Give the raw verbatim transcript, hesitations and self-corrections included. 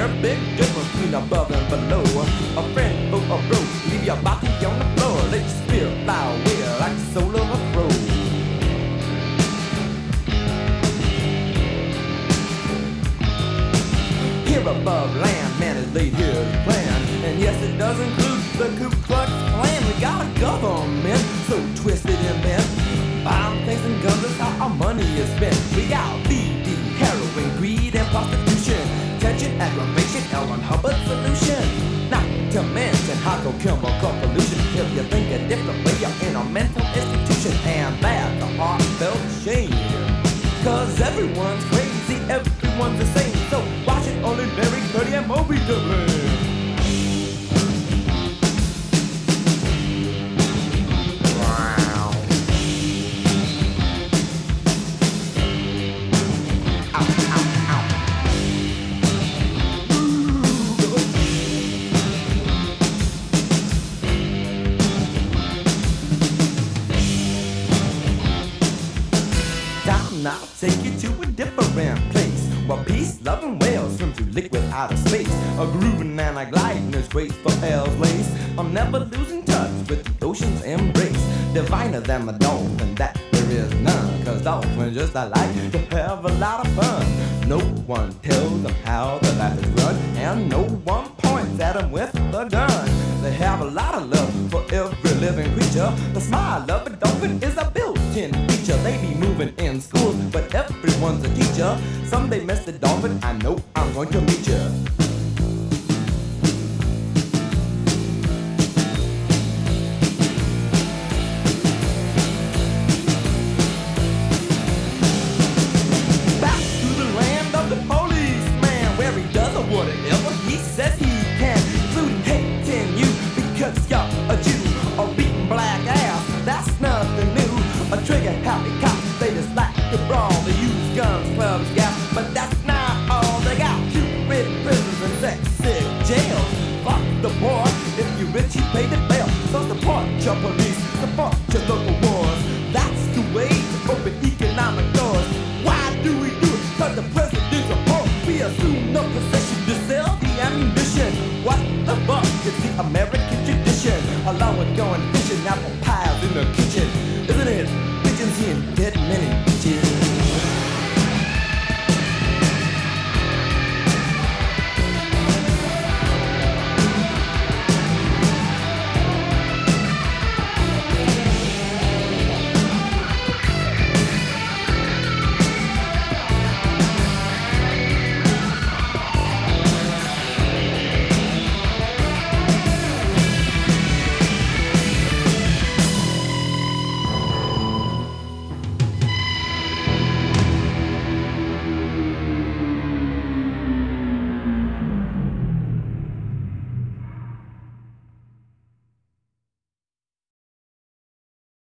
here, big difference between above and below. A friend for a bro, leave your body on the floor. Let your spirit fly away like the soul of a crow. Here above land, man has laid his plan. And yes, it does include the Ku Klux Klan. We got a government so twisted and bent. Bomb things and guns, that's how our money is spent. We got B D, heroin, greed, and prostitution. Tension, aggravation, L one Hubbard solution. Not to mention hydrochemical pollution. If you think a different way, you're in a mental institution. And that's a heartfelt shame. Cause everyone's crazy, everyone's the same. So watch it only Larry, Cuddy, and Moby to blame. I'll take you to a different place where peace, love, and whales swim through liquid outer space. A grooving and a gliding is graceful L's lace. I'm never losing touch with the ocean's embrace. Diviner than a dolphin, that there is none. Cause dolphins just like to have a lot of fun. No one tells them how the life is run, and no one points at them with a gun. They have a lot of love for every living creature. The smile of a dolphin is a built-in feature. They be moving in schools, but everyone's a teacher. Someday, Mister Dolphin, I know I'm going to meet you. Back to the land of the policeman, where he does whatever he says he can, including hating you because you're a Jew, or beating black ass. That's nothing new. A trigger-happy cop, they just like to brawl. They use guns, clubs, gas, but that's not all they got. Cupid prisons and sex-sick jails. Fuck the poor, if you rich, you pay the bail. So support your police, support your local wars. That's the way to open economic doors. Why do we do it? Cause the president's a poor. We assume no possession to sell the ammunition. What the fuck is the American tradition? Along with going fishing, apple pies in the kitchen. Isn't it? Pigeons seeing dead men